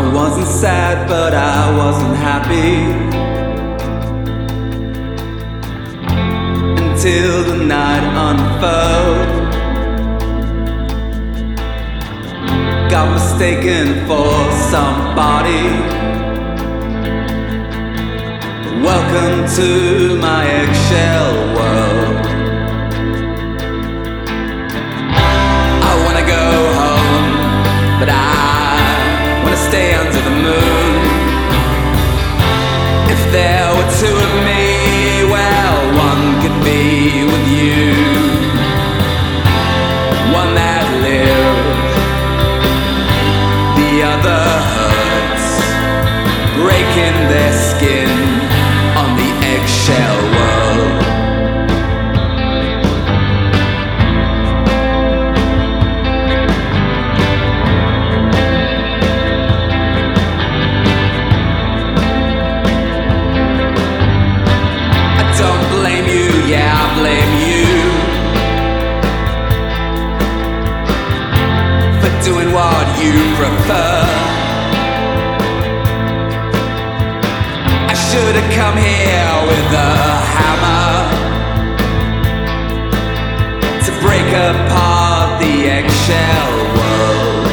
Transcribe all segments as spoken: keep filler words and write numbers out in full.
wasn't sad, but I wasn't happy until the night unfurled. Got mistaken for somebody. Welcome to my eggshell world. I wanna go home, but I wanna stay under the moon. If there were two of me, well, one could be with you. One that lives, the other hurts, breaking their skin on the eggshell world. I don't blame you, yeah, I blame you for doing what you prefer. I should have come here with a hammer to break apart the eggshell world.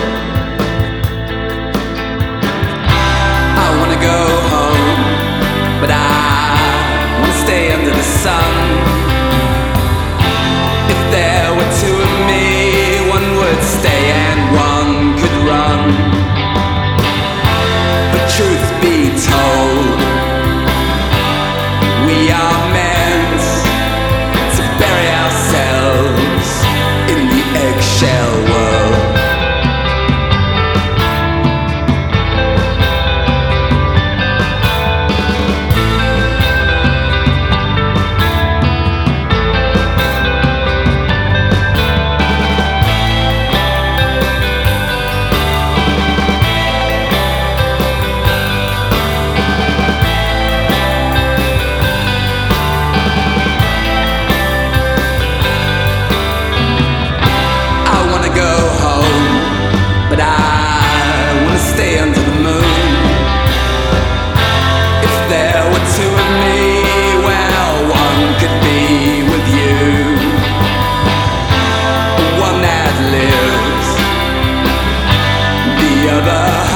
I wanna go home, but I wanna stay under the sun. If there were two of me, one would stay and one could run. But truth be told, we are meant to bury ourselves in the eggshell world.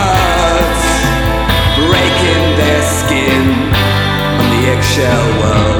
Breaking their skin on the eggshell world.